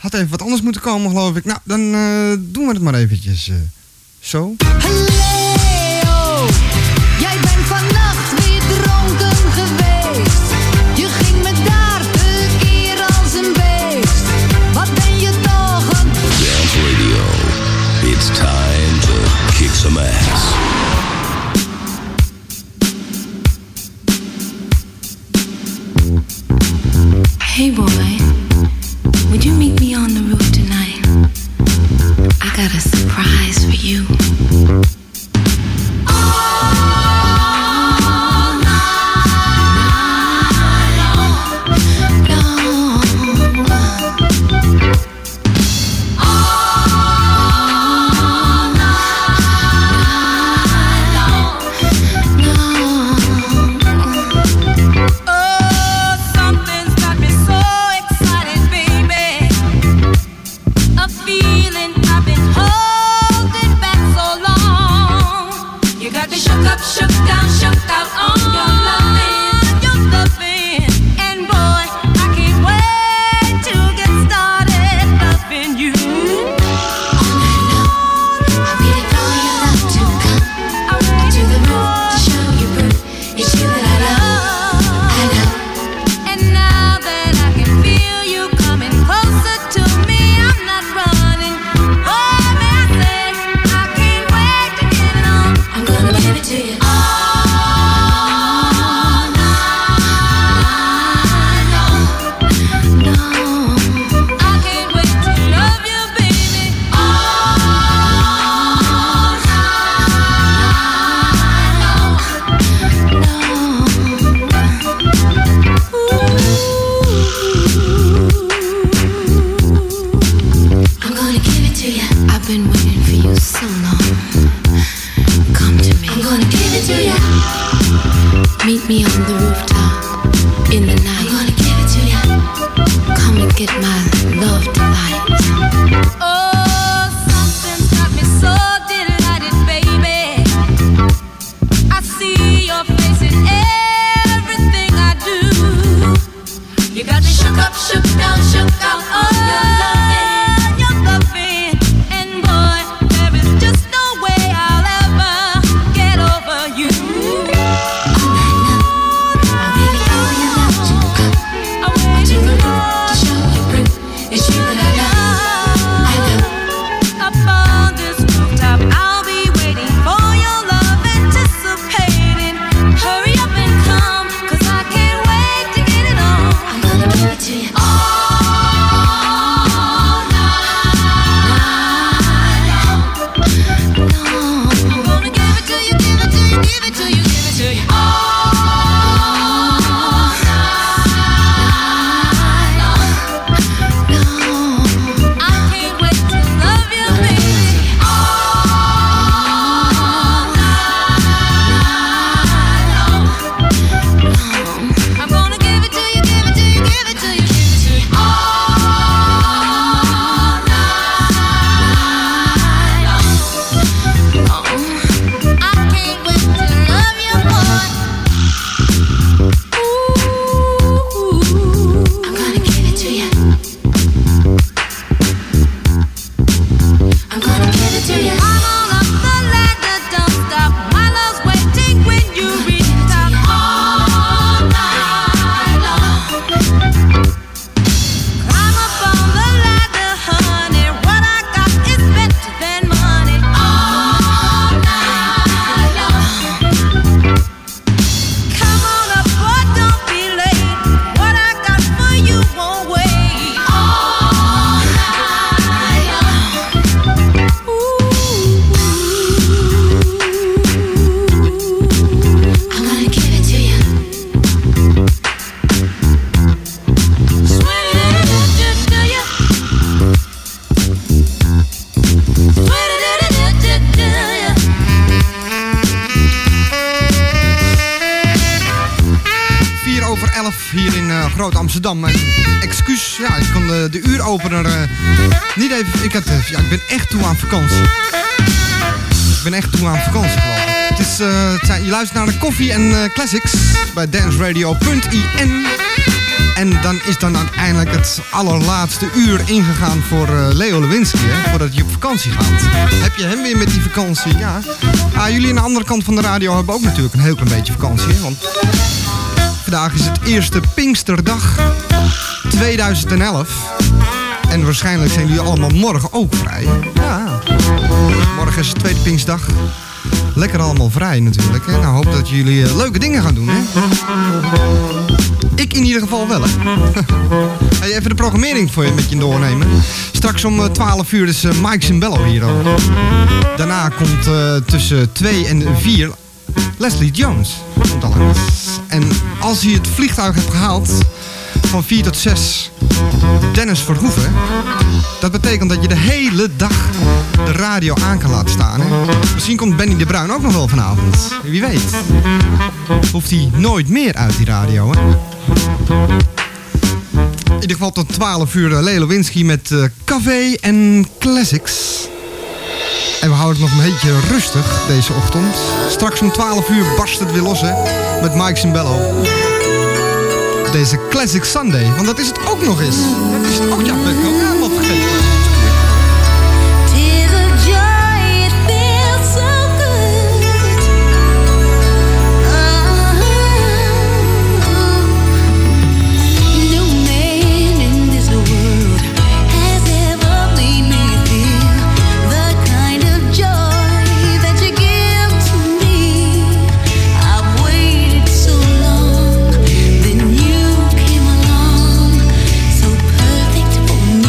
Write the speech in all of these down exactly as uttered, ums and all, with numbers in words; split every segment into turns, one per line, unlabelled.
had even wat anders moeten komen, geloof ik. Nou, dan uh, doen we het maar eventjes uh, zo.
Leo, jij bent vannacht weer dronken geweest. Je ging me daar tekeer als een beest. Wat ben je toch een...
Dance Radio, it's time to kick some ass.
Hey boy, would you meet me on the roof tonight? I got a surprise for you.
Hier in uh, Groot Amsterdam. En excuus, ja, ik kon de, de uuropener uh, niet even... Ik, had, uh, ja, ik ben echt toe aan vakantie. Ik ben echt toe aan vakantie, geloof ik. Het is, uh, het zijn, je luistert naar de Koffie en uh, Classics bij danceradio punt i n. En dan is dan uiteindelijk het allerlaatste uur ingegaan voor uh, Leo Lewinsky, hè, voordat je op vakantie gaat. Heb je hem weer met die vakantie? Ja. Ah, jullie aan de andere kant van de radio hebben ook natuurlijk een heel klein beetje vakantie, hè, want vandaag is het eerste Pinksterdag tweeduizend elf. En waarschijnlijk zijn jullie allemaal morgen ook vrij. Ja. Morgen is de tweede Pinksterdag. Lekker allemaal vrij natuurlijk. Hè? Nou, hoop dat jullie uh, leuke dingen gaan doen. Hè? Ik in ieder geval wel. Hè? Hey, even de programmering voor je met je doornemen. Straks om uh, twaalf uur is uh, Mike Cimbello hier al. Daarna komt uh, tussen twee en vier Leslie Jones. Komt al langs. En als hij het vliegtuig hebt gehaald van vier tot zes Dennis Verhoeven. Dat betekent dat je de hele dag de radio aan kan laten staan. Hè? Misschien komt Benny de Bruin ook nog wel vanavond. Wie weet. Hoeft hij nooit meer uit die radio. Hè? In ieder geval tot twaalf uur Leo Lewinsky met uh, Café en Classics. En we houden het nog een beetje rustig deze ochtend. Straks om twaalf uur barst het weer los, hè, met Mike Cimbello. Deze Classic Sunday, want dat is het ook nog eens. Dat is het ook, ja, ben ik ook helemaal vergeten.
For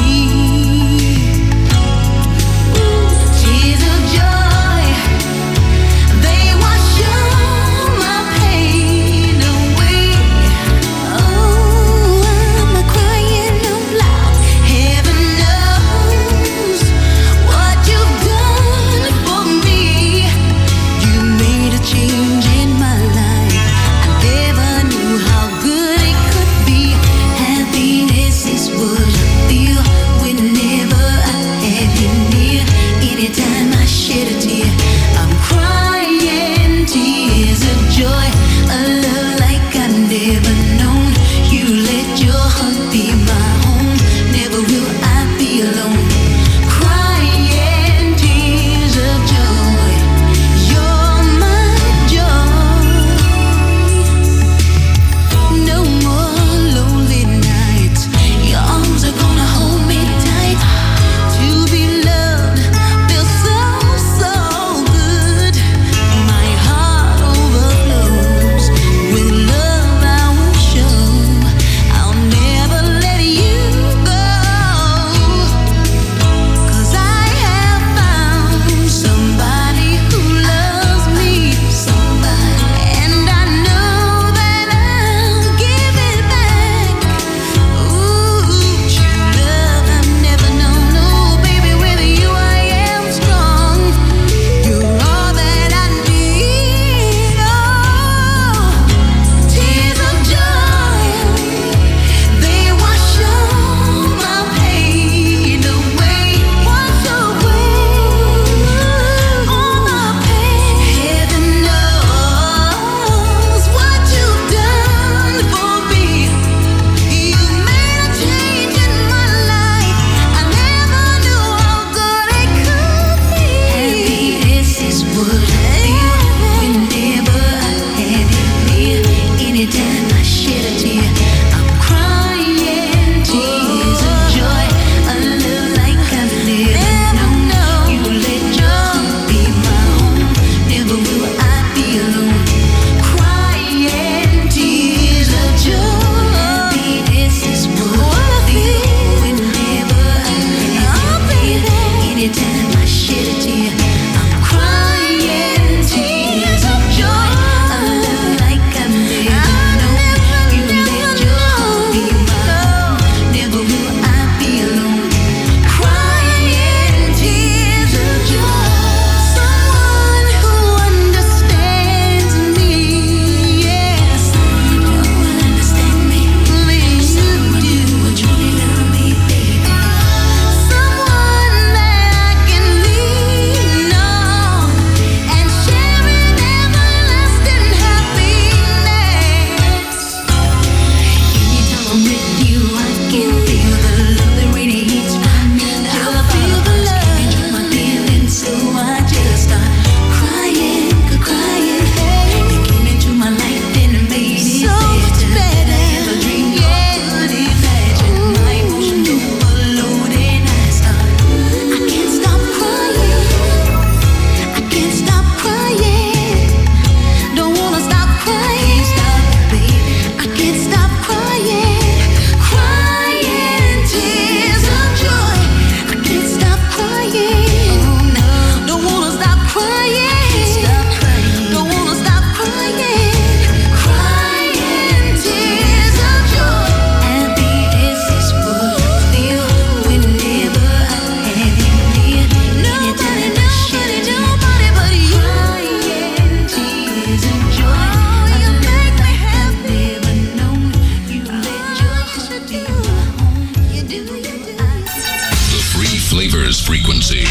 flavors frequency.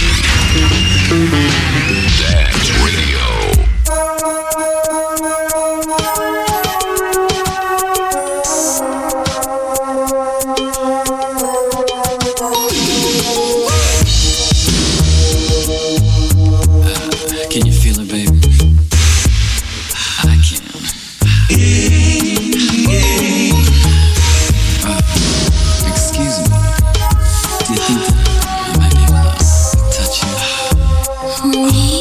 Dance Radio.
Can you feel it, baby? I can. Uh, excuse me. Do you think that I might be able to touch you? Oh.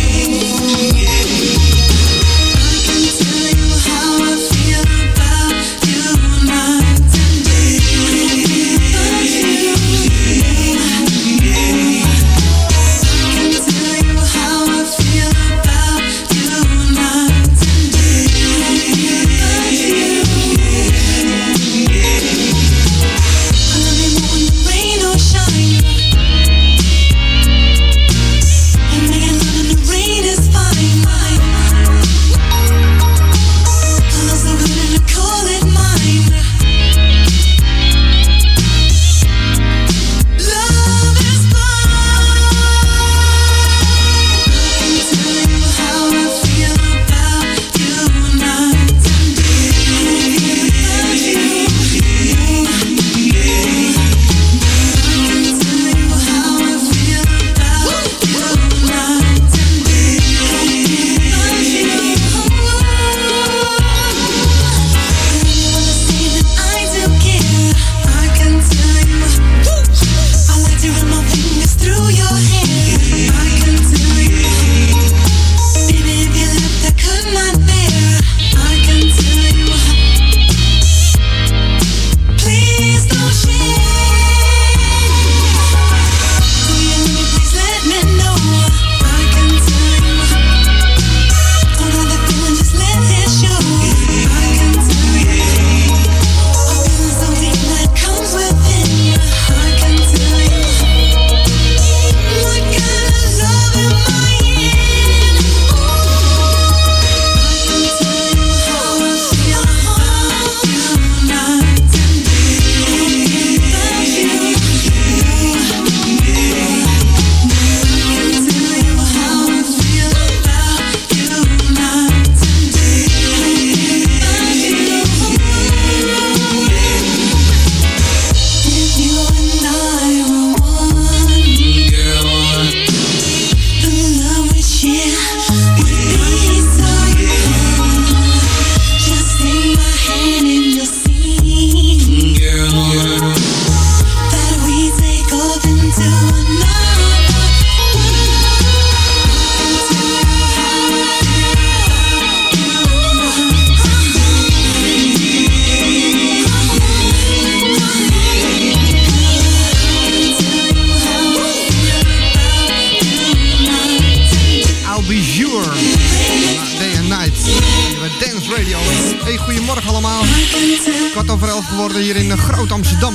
Geworden hier in Groot Amsterdam.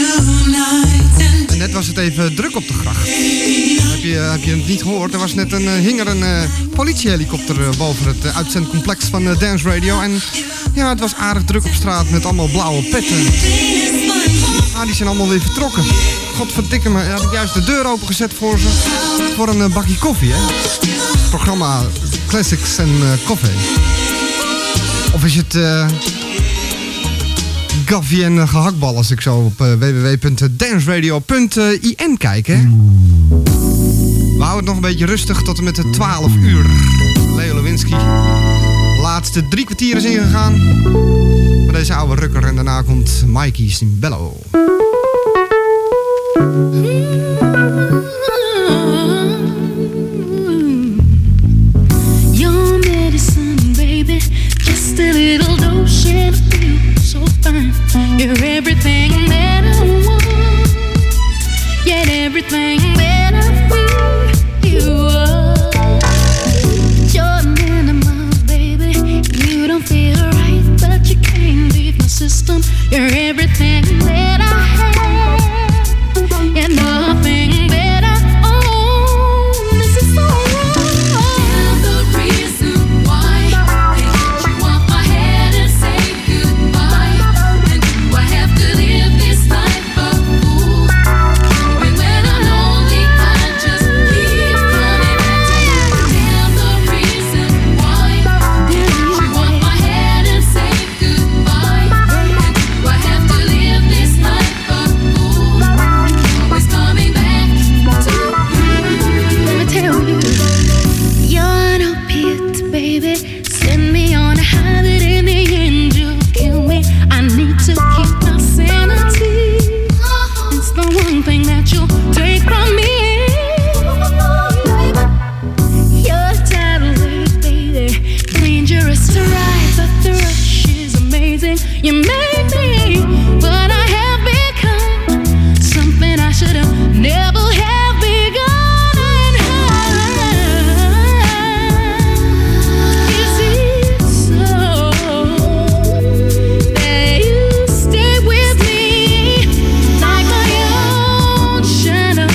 En net was het even druk op de gracht. Heb je, heb je het niet gehoord? Er was net een, hing er een uh, politiehelikopter uh, boven het uh, uitzendcomplex van uh, Dance Radio. En ja, het was aardig druk op straat met allemaal blauwe petten. Ah, die zijn allemaal weer vertrokken. Godverdikke me, had ik juist de deur opengezet voor ze. Voor een uh, bakje koffie, hè. Het programma Classics en uh, Koffie. Of is het... Uh, Gaffie en gehaktbal als ik zo op uh, w w w punt dance radio punt i n kijk, hè. We houden het nog een beetje rustig tot en met de twaalf uur. Leo Lewinsky. Laatste drie kwartier is ingegaan. Met deze oude rukker en daarna komt Mikey Cimbello.
Your medicine, baby. Just a little dose of you. So fine, you're everything that I want, yet everything that I feel you are. You're an animal, baby. You don't feel right, but you can't leave my system. You're everything that I have, and nothing that I own. This is so wrong. And the reason why they get you off my head and say goodbye. And do I have to live this life of fool? Even when I know you'll take from me. You're totally, baby, dangerous to ride, but the rush is amazing. You made me, but I have become something I should have never have begun. And how is it so that you stay with me like my own shadow?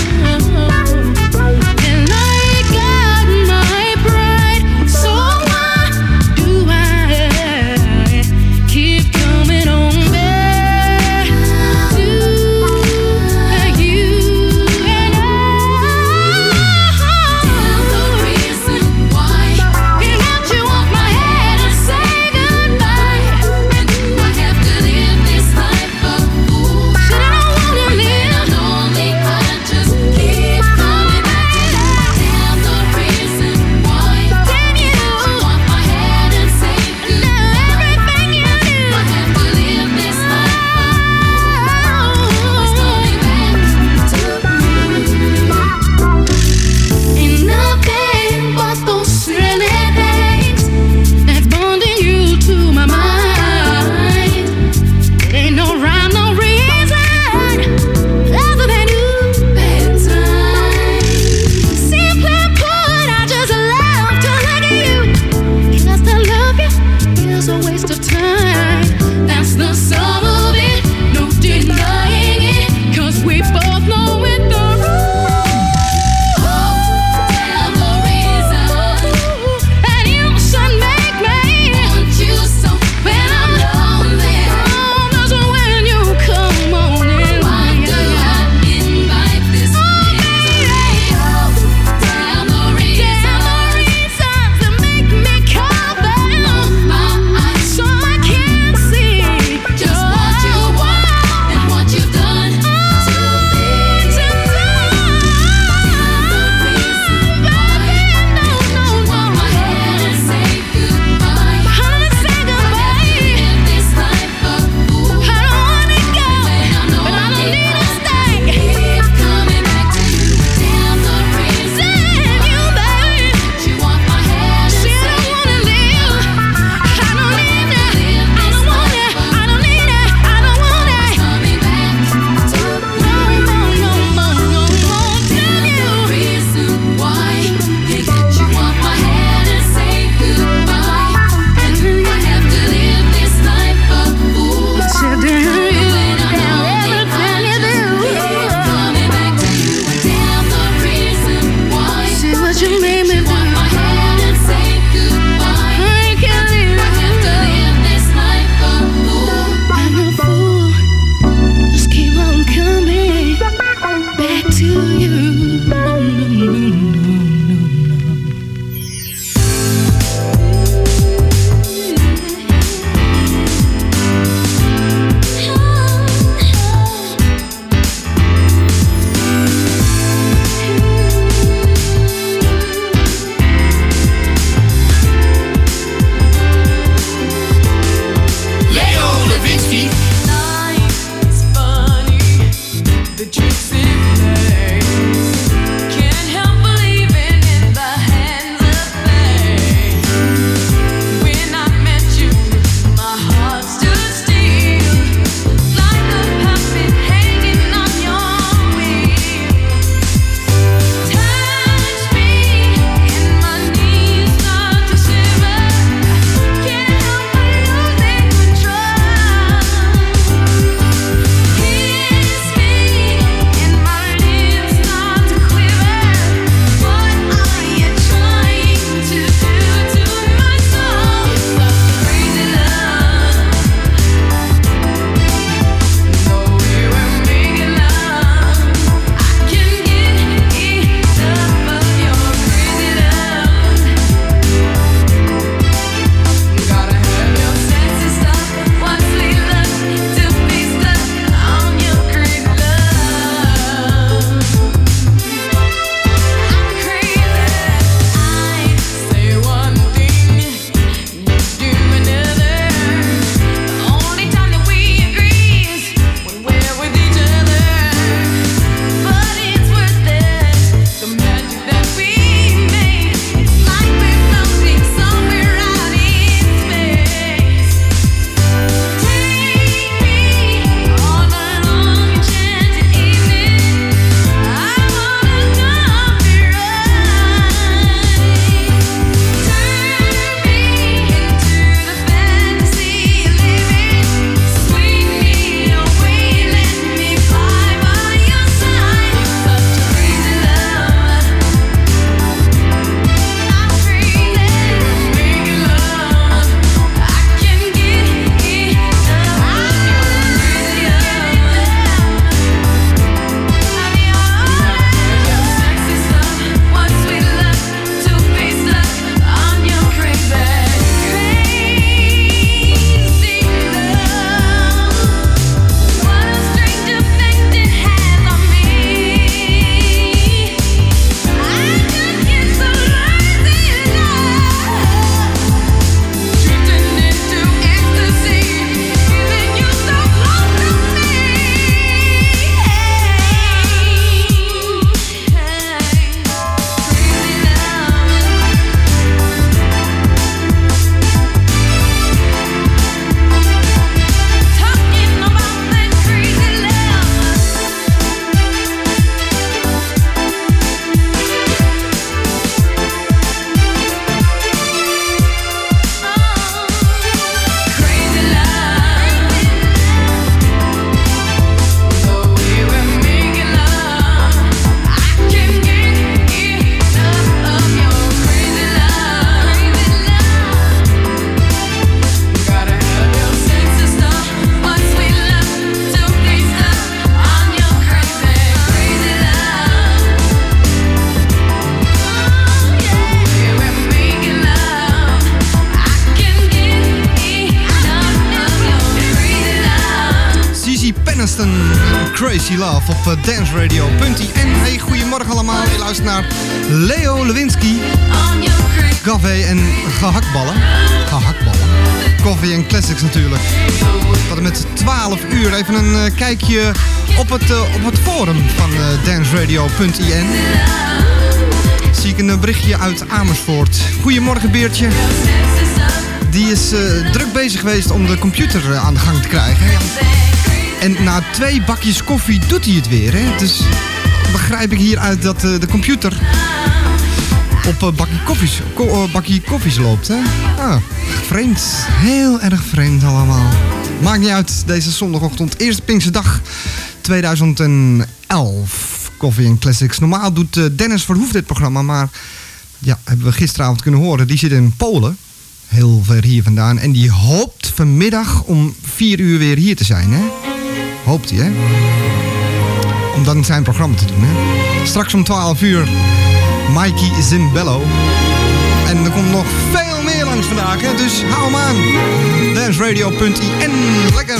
Crazy Love op uh, danceradio punt i n. Hey, goedemorgen allemaal. Je luistert naar Leo Lewinsky. Café en gehaktballen. Gehaktballen. Koffie en classics natuurlijk. Tot en met twaalf uur. Even een uh, kijkje op het, uh, op het forum van uh, danceradio punt i n. Zie ik een berichtje uit Amersfoort. Goedemorgen Beertje. Die is uh, druk bezig geweest om de computer uh, aan de gang te krijgen. Ja. En na twee bakjes koffie doet hij het weer. Hè? Dus begrijp ik hieruit dat uh, de computer op uh, bakje, koffies, ko- uh, bakje koffies loopt. Hè? Ah, vreemd. Heel erg vreemd allemaal. Maakt niet uit, deze zondagochtend. Eerste Pinksterdag tweeduizend elf. Koffie en Classics. Normaal doet uh, Dennis Verhoef dit programma, maar ja, hebben we gisteravond kunnen horen. Die zit in Polen. Heel ver hier vandaan. En die hoopt vanmiddag om vier uur weer hier te zijn, hè? Hoopt hij, hè? Om dan zijn programma te doen, hè? Straks om twaalf uur Mikey Zimbello. En er komt nog veel meer langs vandaag, hè? Dus hou hem aan. danceradio punt i n. Lekker!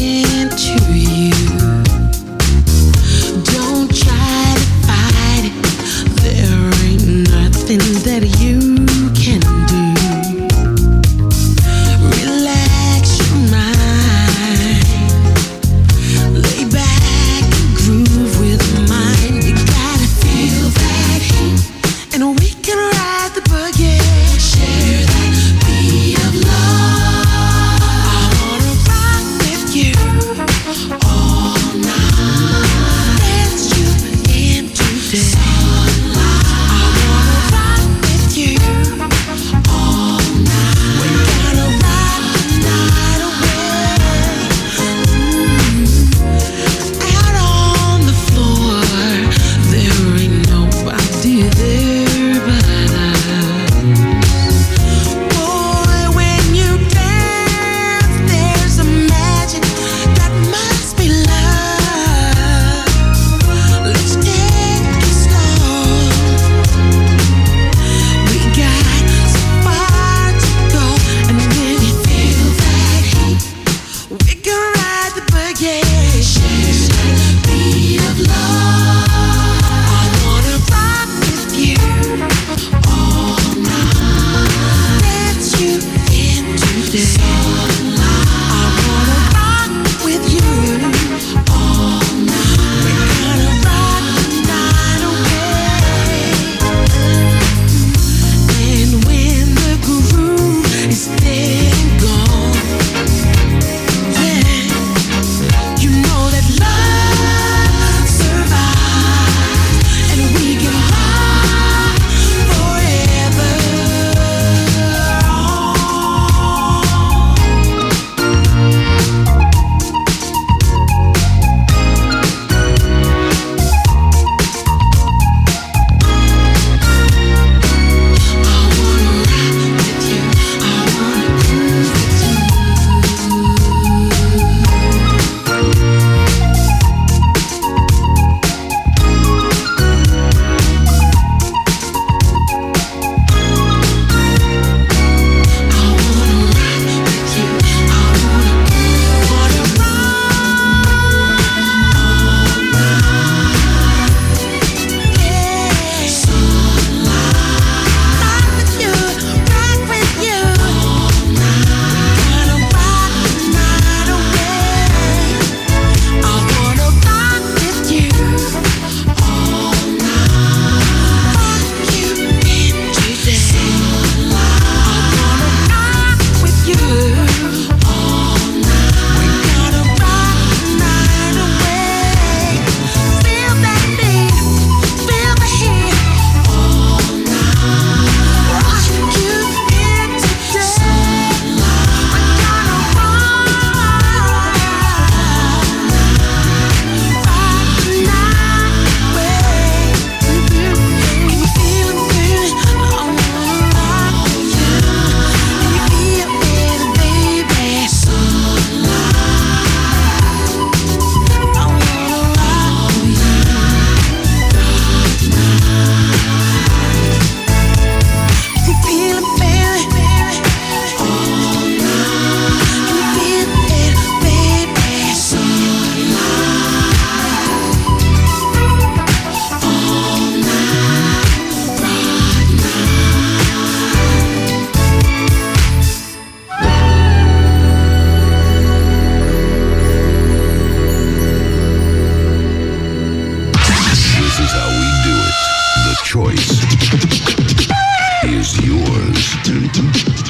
Get into you. Don't try to fight it.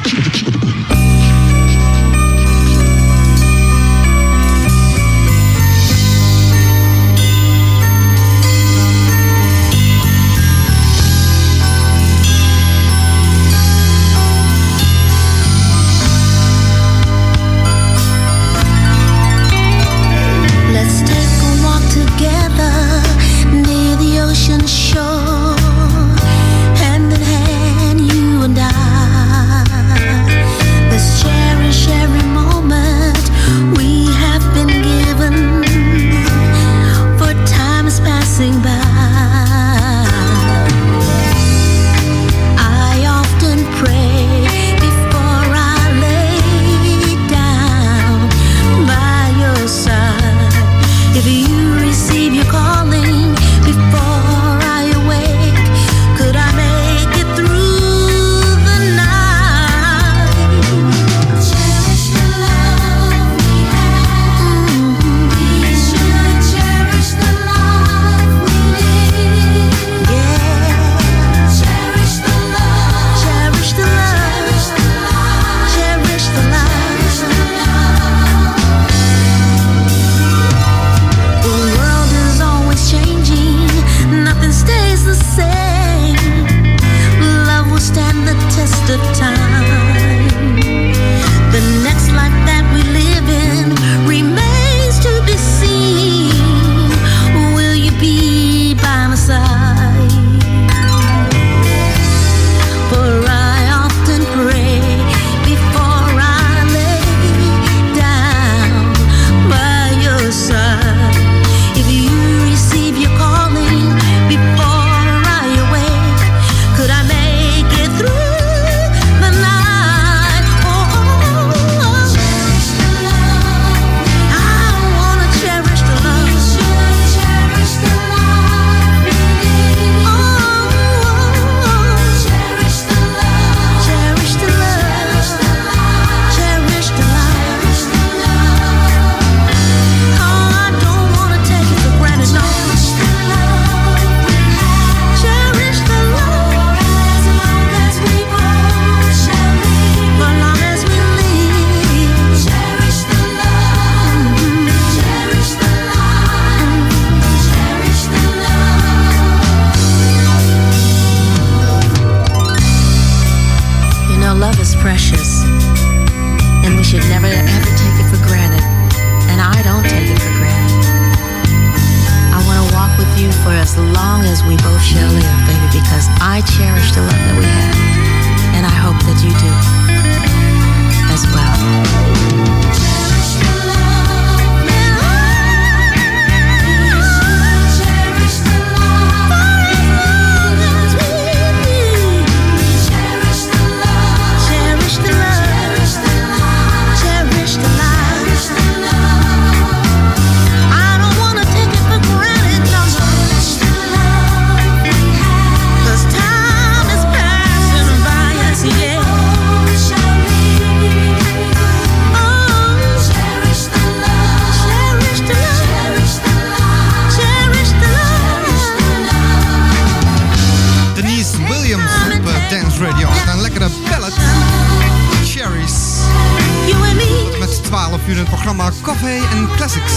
uur in het programma Coffee and Classics.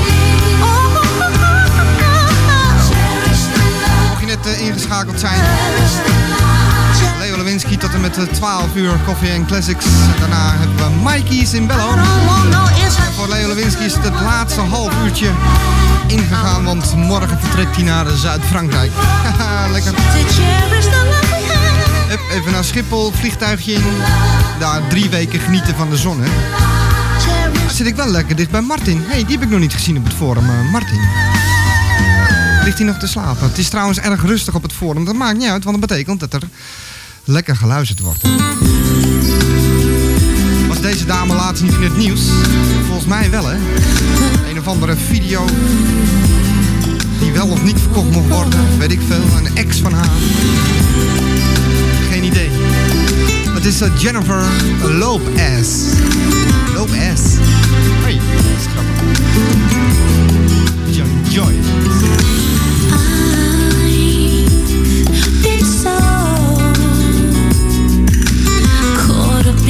Mocht je net uh, ingeschakeld zijn, Leo Lewinsky tot en met uh, twaalf uur Coffee and Classics. En daarna hebben we Mikey's in Bello. En voor Leo Lewinsky is het het laatste half uurtje ingegaan, want morgen vertrekt hij naar Zuid-Frankrijk. Lekker. Hup, even naar Schiphol, vliegtuigje in. Daar drie weken genieten van de zon, hè. Dan zit ik wel lekker dicht bij Martin. Hé, hey, die heb ik nog niet gezien op het forum. Uh, Martin. Ligt hij nog te slapen? Het is trouwens erg rustig op het forum. Dat maakt niet uit, want dat betekent dat er lekker geluisterd wordt. Was deze dame laatst niet in het nieuws? Volgens mij wel, hè. Een of andere video die wel of niet verkocht mocht worden. Weet ik veel. Een ex van haar. Geen idee. Het is uh, Jennifer Lopez. Lopez. Hoi, dat is grappig. Joy, Joy.
I've been so caught up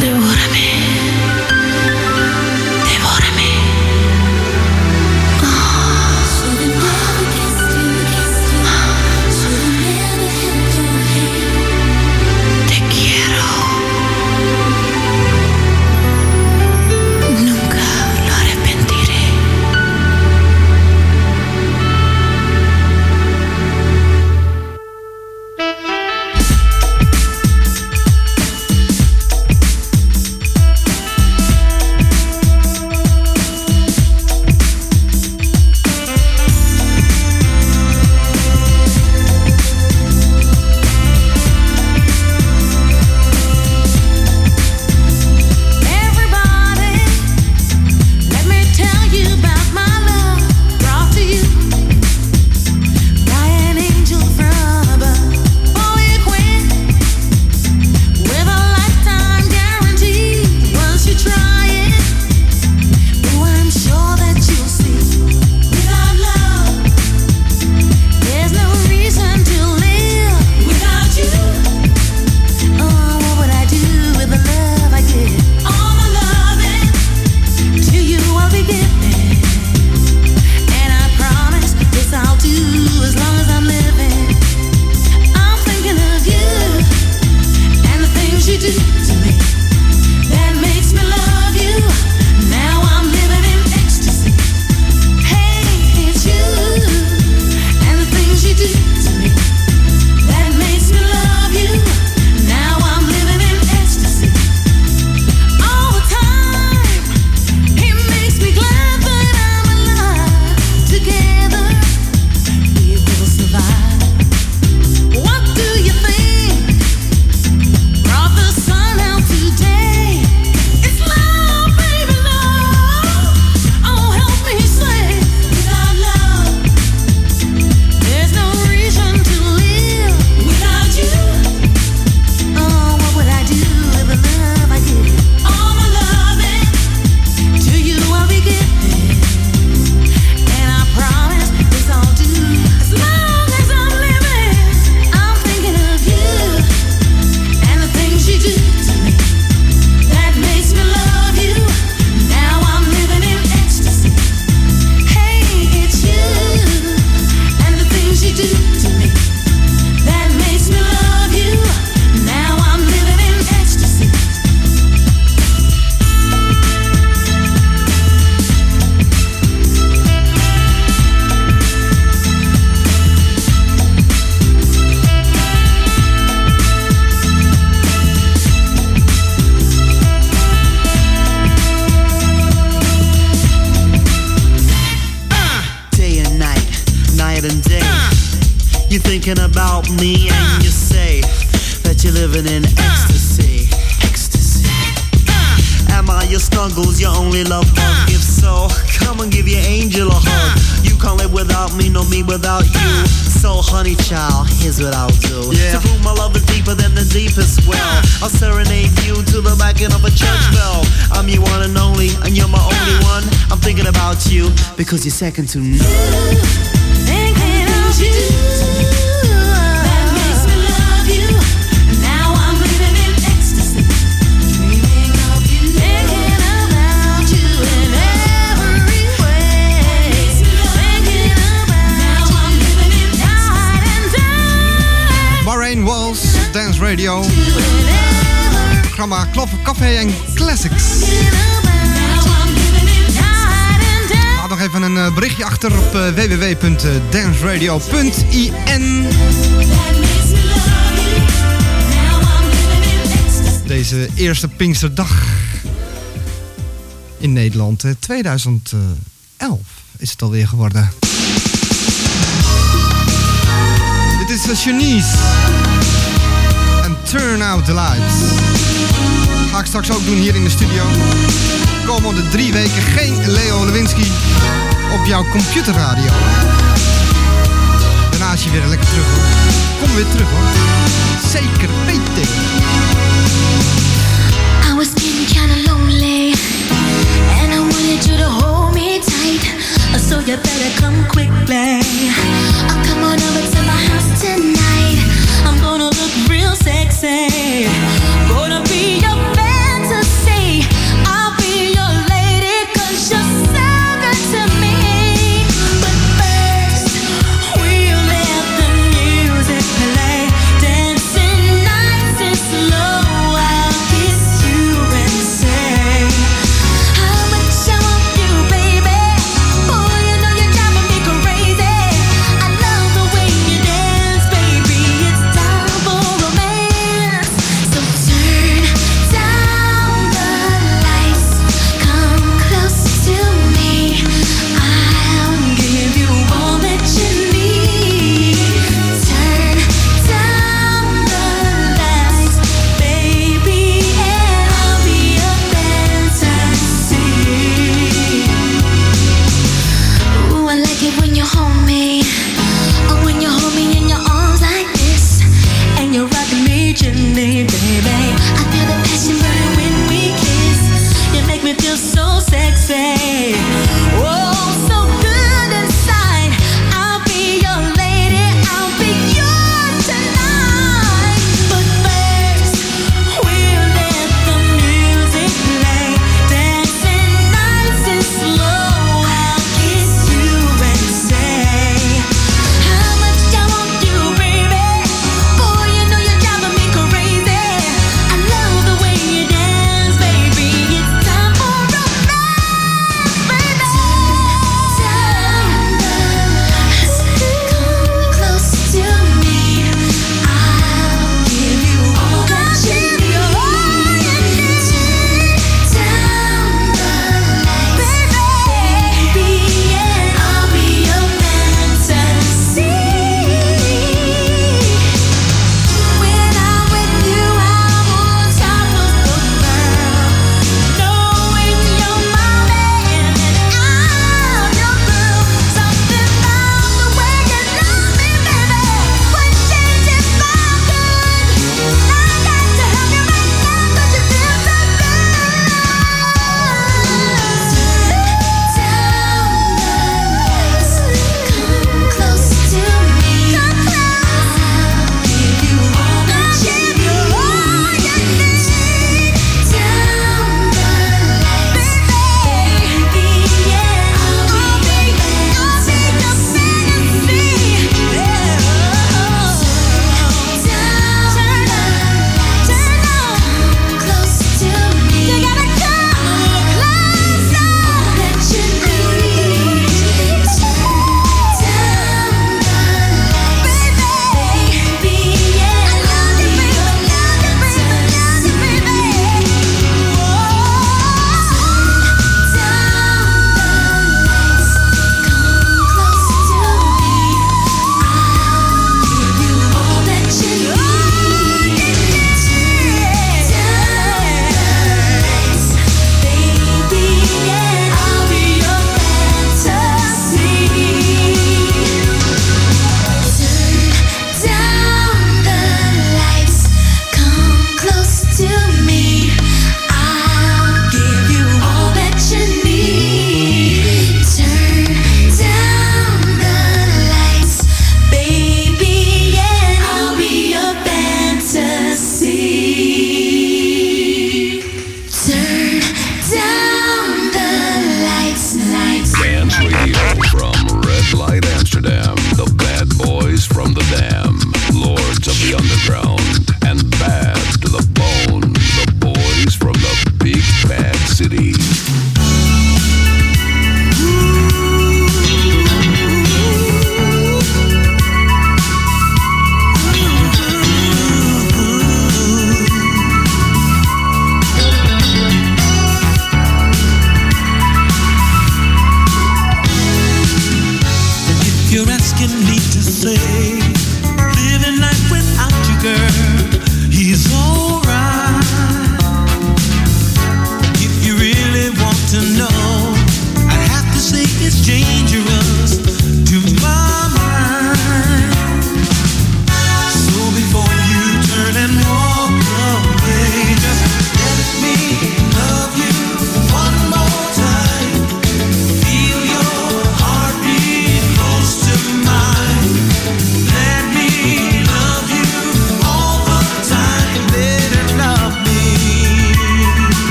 Devórame. Devórame. Te quiero. Nunca lo arrepentiré.
Thinking about me and you say that you're living in ecstasy, ecstasy. Am I your snuggles, your only love bug? If so, come and give your angel a hug. You can't live without me, no me without you. So honey child, here's what I'll do. Yeah. To prove my love is deeper than the deepest well, I'll serenade you to the backing of a church bell. I'm your one and only, and you're my only one. I'm thinking about you, because you're second to none.
Thinking of you.
Bahrain Walls, Dance Radio. Programma Café en Classics. Laat nog even een berichtje achter op w w w punt danceradio punt i n. Deze eerste Pinksterdag in Nederland. tweeduizend elf is het alweer geworden. Dit is Shanice. En Turn Out The Lights. Ga ik straks ook doen hier in de studio. Komende drie weken geen Leo Lewinsky op jouw computerradio. Daarna is je weer lekker terug hoor. Kom weer terug hoor. Zeker weten.
I was getting kinda lonely and I wanted you to hold me tight. So you better come quickly. I'll come on over to my house tonight. I'm gonna look real sexy. Gonna be your fantasy.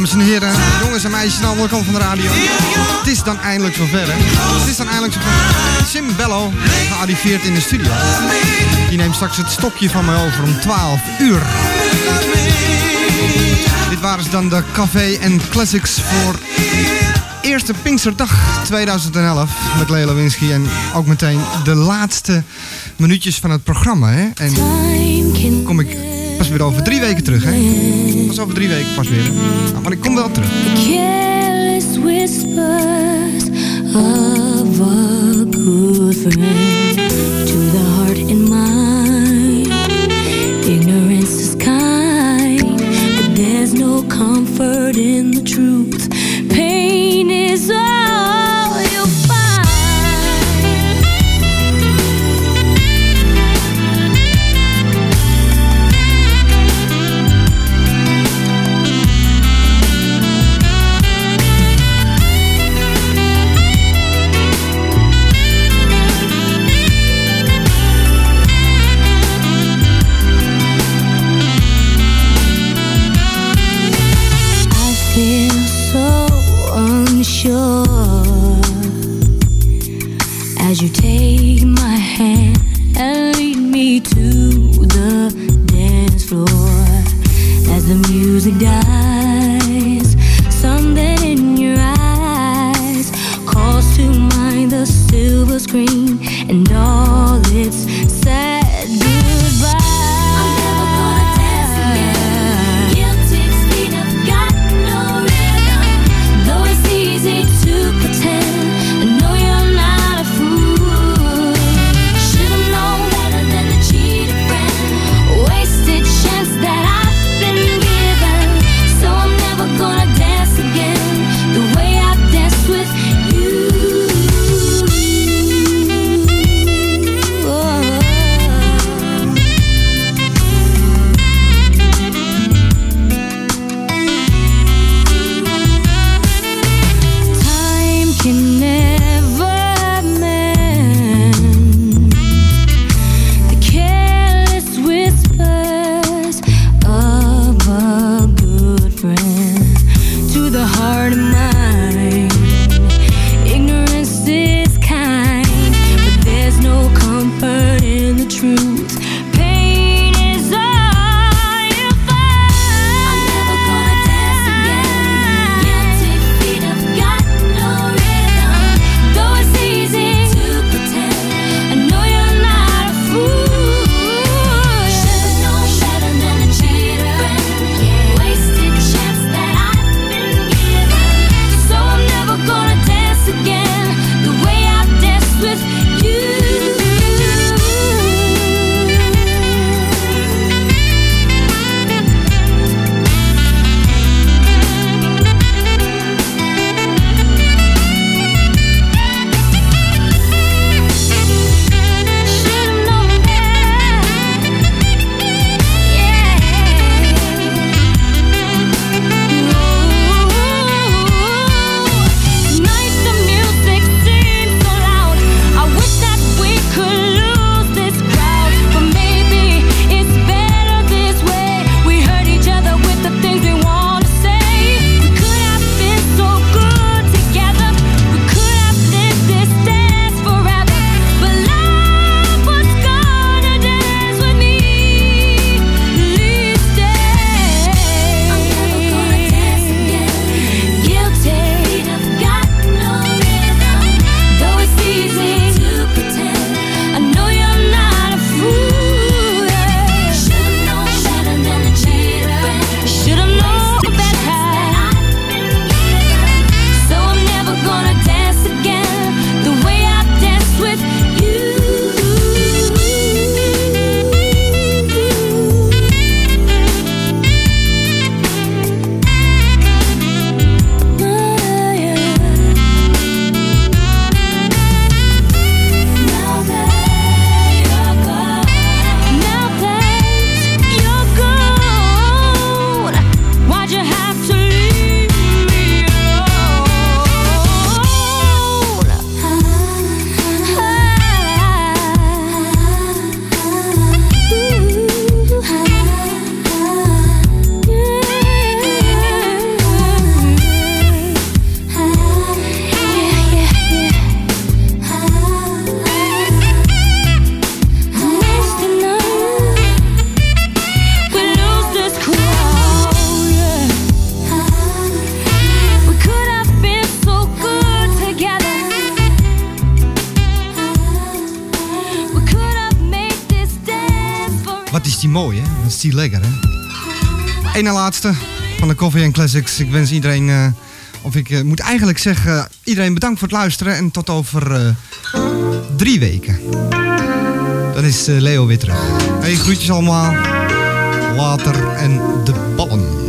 dames en heren, jongens en meisjes aan de andere kant van de radio. Het is dan eindelijk zover, hè? Het is dan eindelijk zover. Sim Bello, gearriveerd in de studio. Die neemt straks het stokje van mij over om twaalf uur. Dit waren ze dan de Café en Classics voor eerste Pinksterdag tweeduizend elf met Lea Lewinsky. En ook meteen de laatste minuutjes van het programma, hè? En kom ik pas weer over drie weken terug, hè? Pas over drie weken pas weer, hè? Nou, maar ik kom wel terug.
Careless whispers of a good friend to the heart and mind. Ignorance is kind, but there's no comfort in the truth. Pain is all you'll find. Unsure as you take my hand and lead me to the dance floor. As the music dies, something in your eyes calls to mind the silver screen and all its sad goodbyes.
mooi, hè? Dat is die lekker, hè? Eén na laatste van de Coffee and Classics. Ik wens iedereen, uh, of ik uh, moet eigenlijk zeggen, uh, iedereen bedankt voor het luisteren. En tot over uh, drie weken. Dan is uh, Leo weer terug. Hey, groetjes allemaal. Later en de ballen.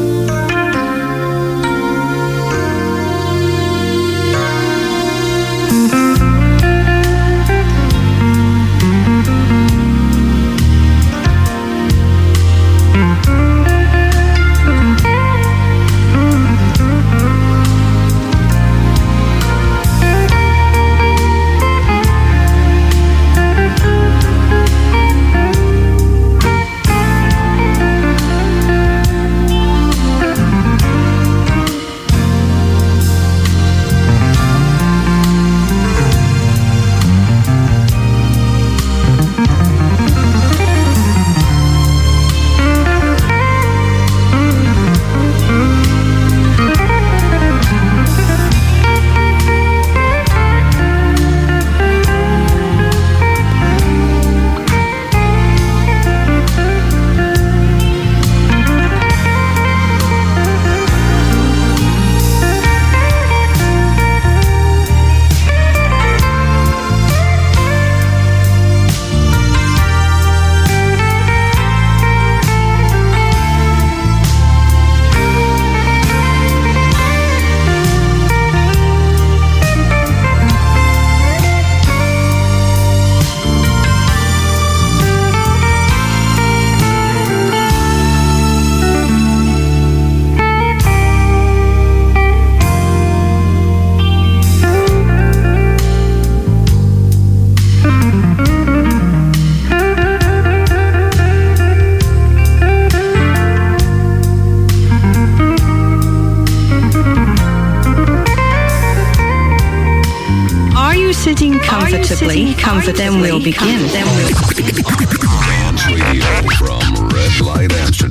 Comfortably, comfort, then we'll begin. Then we'll
Dance Radio from Red Light Amsterdam.